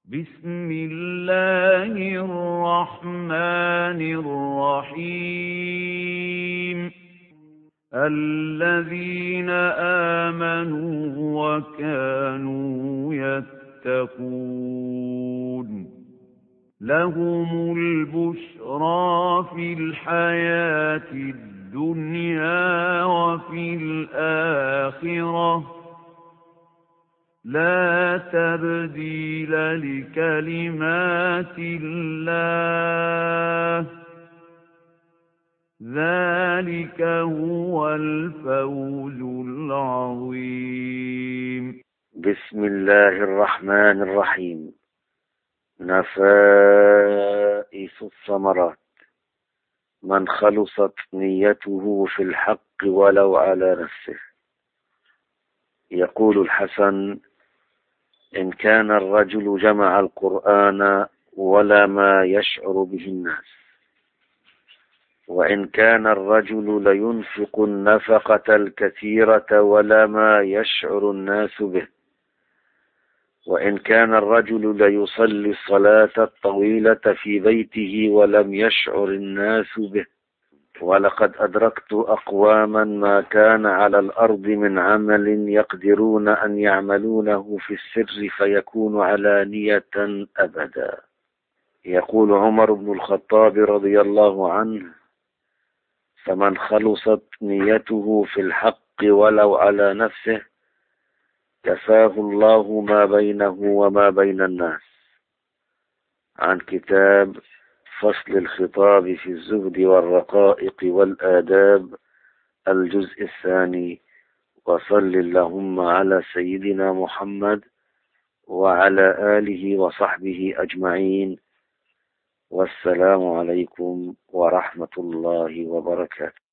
بسم الله الرحمن الرحيم الذين آمنوا وكانوا يتقون لهم البشرى في الحياة الدنيا وفي الآخرة لا تبديل لكلمات الله ذلك هو الفوز العظيم. بسم الله الرحمن الرحيم. نفائس الثمرات: من خلصت نيته في الحق ولو على نفسه. يقول الحسن: إن كان الرجل جمع القرآن ولا ما يشعر به الناس، وإن كان الرجل لينفق النفقة الكثيرة ولا ما يشعر الناس به، وإن كان الرجل ليصلي الصلاة الطويلة في بيته ولم يشعر الناس به. ولقد أدركت أقواما ما كان على الأرض من عمل يقدرون أن يعملونه في السر فيكون علانية أبدا. يقول عمر بن الخطاب رضي الله عنه: فمن خلصت نيته في الحق ولو على نفسه كفاه الله ما بينه وما بين الناس. عن كتاب فصل الخطاب في الزهد والرقائق والآداب، الجزء الثاني. وصل اللهم على سيدنا محمد وعلى آله وصحبه أجمعين، والسلام عليكم ورحمة الله وبركاته.